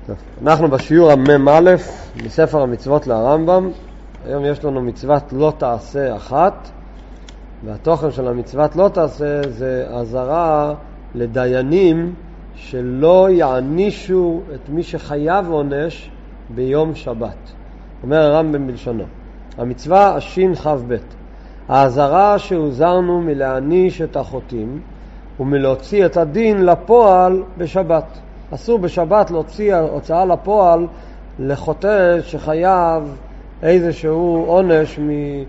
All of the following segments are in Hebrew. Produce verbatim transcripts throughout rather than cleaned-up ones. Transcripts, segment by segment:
טוב, אנחנו בשיעור המם א' מספר המצוות לרמב"ם. היום יש לנו מצוות לא תעשה אחת, והתוכן של המצוות לא תעשה זה עזרה לדיינים שלא יענישו את מי שחייב עונש ביום שבת. אומר הרמב"ם בלשונו, המצווה השין חב ב' העזרה שהוזרנו מלהעניש את החוטאים ומלהוציא את הדין לפועל בשבת. אסור בשבת להוציא הוצאה לפועל לחוטא שחייב איזשהו עונש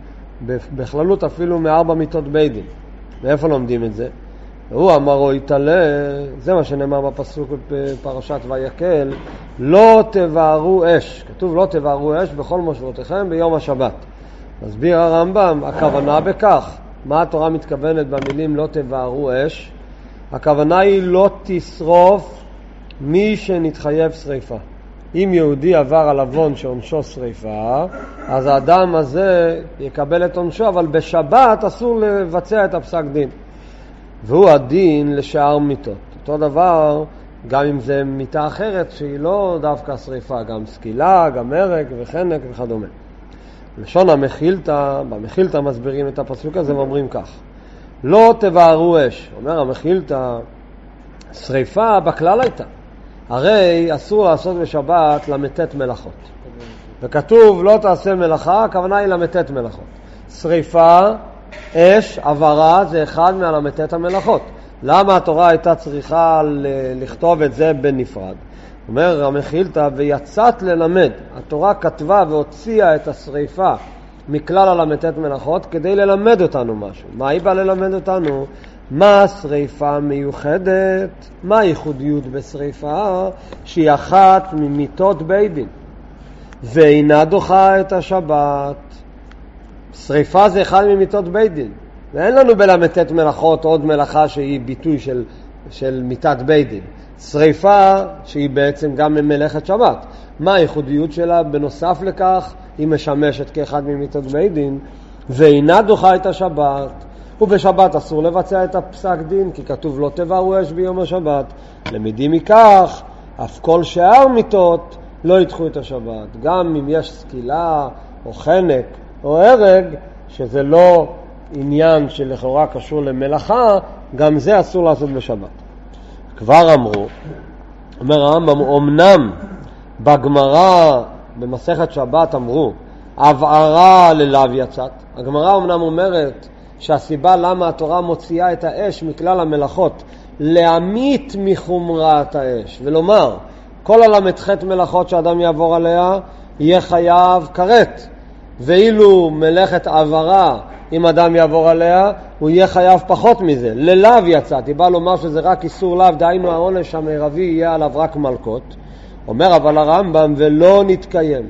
בכללות אפילו מארבע מיתות בית דין. מאיפה לומדים את זה? הוא אמרו יתעלה, זה מה שנאמר בפסוק בפרשת ויקל, לא תבערו אש. כתוב לא תבערו אש בכל מושבותיכם ביום השבת. מסביר הרמב"ם, הכוונה בכך, מה התורה מתכוונת במילים לא תבערו אש? הכוונה היא לא תשרוף מי שנתחייב שריפה. אם יהודי עבר על עוון שעונשו שריפה, אז האדם הזה יקבל את עונשו, אבל בשבת אסור לבצע את הפסק דין. והוא הדין לשאר מיתות. אותו דבר, גם אם זה מיתה אחרת שהיא לא דווקא שריפה, גם סקילה, גם מרק וחנק וכדומה. לשון המחילתא, במחילתא מסבירים את הפסוק הזה ואומרים כך, לא תבערו אש. אומר המחילתא, שריפה בכלל הייתה. הרי אסור לעשות בשבת למתת מלאכות. וכתוב לא תעשה מלאכה, הכוונה היא למתת מלאכות. שריפה, אש, עברה, זה אחד מהלמתת המלאכות. למה התורה הייתה צריכה לכתוב את זה בנפרד? אומר המחילתא, ויצאת ללמד. התורה כתבה והוציאה את השריפה מכלל הלמתת מלאכות כדי ללמד אותנו משהו. מה היא באה ללמד אותנו? מה שריפה מיוחדת? מה ייחודיות בשריפה? שהיא אחת ממיתות בית דין ואינה דוחה את השבת. שריפה זה אחד ממיתות בית דין, ואין לנו בלמתת מלאכות עוד מלאכה שהיא ביטוי של, של מיתת בית דין. שריפה שהיא בעצם גם ממלאכת שבת. מה הייחודיות שלה? בנוסף לכך היא משמשת כאחד ממיתות בית דין ואינה דוחה את השבת. ובשבת אסור לבצע את הפסק דין, כי כתוב לא תבערו אש ביום השבת. למדים מכך, אף כל שאר מיתות לא ידחו את השבת. גם אם יש סקילה או חנק או הרג, שזה לא עניין שלכאורה קשור למלאכה, גם זה אסור לעשות בשבת. כבר אמרו, אומר הרמב"ם, אמנם בגמרא במסכת שבת אמרו, הבערה ללאו יצאת. הגמרא אמנם אומרת, שהסיבה למה התורה מוציאה את האש מכלל המלאכות, להמית מחומרת האש, ולומר, כל הלמתחת מלאכות שאדם יעבור עליה, יהיה חייב כרת, ואילו מלאכת עברה, אם אדם יעבור עליה, הוא יהיה חייב פחות מזה. ללאו יצאתי, בא לומר שזה רק איסור לאו, דהיינו העונש המרבי יהיה עליו רק מלכות. אומר אבל הרמב"ם, ולא נתקיים.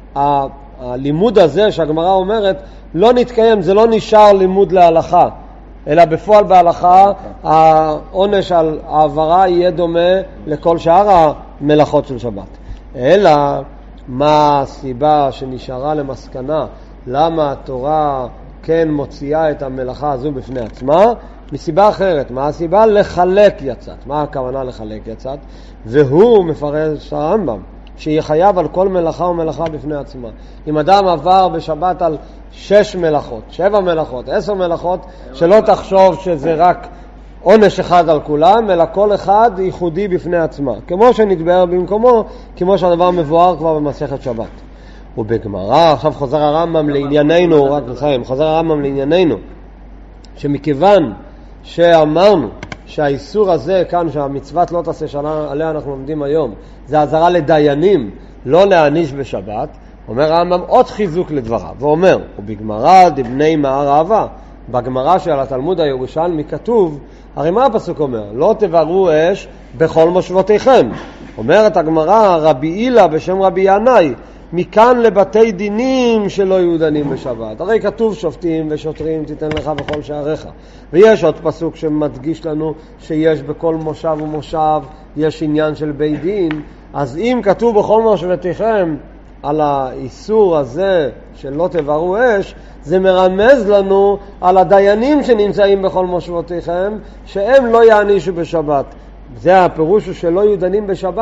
הלימוד הזה שהגמרא אומרת, לא נתקיים, זה לא נשאר לימוד להלכה, אלא בפועל בהלכה העונש על העברה יהיה דומה לכל שאר המלאכות של שבת. אלא מה הסיבה שנשארה למסקנה למה התורה כן מוציאה את המלאכה הזו בפני עצמה? מסיבה אחרת. מה הסיבה? לחלק יצאת. מה הכוונה לחלק יצאת? והוא מפרש הרמב"ם שיהיה חייב על כל מלאכה ומלאכה בפני עצמה. אם אדם עבר בשבת על שש מלאכות, שבע מלאכות, עשר מלאכות, שלא תחשוב שזה רק עונש אחד על כולם, אלא כל אחד ייחודי בפני עצמה. כמו שנתבאר במקומו, כמו שהדבר מבואר כבר במסכת שבת. ובגמרא, עכשיו חוזר הרמב"ם לענייננו, רק נסיים, חוזר הרמב"ם לענייננו, שמכיוון שאמרנו שהאיסור הזה כאן, שהמצוות לא תעשה שעליה אנחנו לומדים היום, זה עזרה לדיינים, לא להעניש בשבת, אומר הרמב"ם עוד חיזוק לדבריו, ואומר, ובגמרא דבני מהר אהבה, בגמרא של התלמוד הירושלמי כתוב, הרי מה הפסוק אומר? לא תבערו אש בכל מושבותיכם. אומרת הגמרא, רבי הילה בשם רבי ינאי, מכאן לבתי דינים שלא יהיו דנים בשבת. הרי כתוב שופטים ושוטרים תיתן לך בכל שעריך. ויש עוד פסוק שמדגיש לנו שיש בכל מושב ומושב יש עניין של בית דין. אז אם כתוב בכל מושבותיכם על האיסור הזה של לא תבערו אש, זה מרמז לנו על הדיינים שנמצאים בכל מושבותיכם, שהם לא יענישו בשבת. זה הפירוש שלא יהיו דנים בשבת,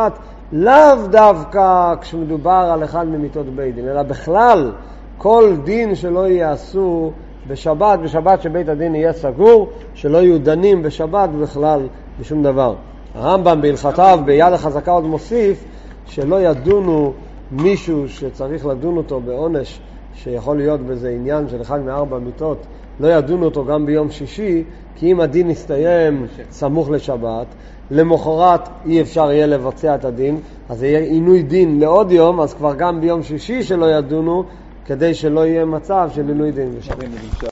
לאו דווקא כשמדובר על אחד ממיתות בית דין, אלא בכלל כל דין שלא יעשו בשבת, בשבת שבית הדין יהיה סגור, שלא יהיו דנים בשבת בכלל בשום דבר. הרמב"ם בהלכתיו ביד החזקה עוד מוסיף שלא ידונו מישהו שצריך לדון אותו בעונש שיכול להיות בזה עניין של אחד מארבע מיתות, לא ידונו אותו גם ביום שישי, כי אם הדין יסתיים סמוך לשבת, למחרת אי אפשר יהיה לבצע את הדין, אז יהיה עינוי דין לעוד יום, אז כבר גם ביום שישי שלא ידונו, כדי שלא יהיה מצב של עינוי דין בשבת.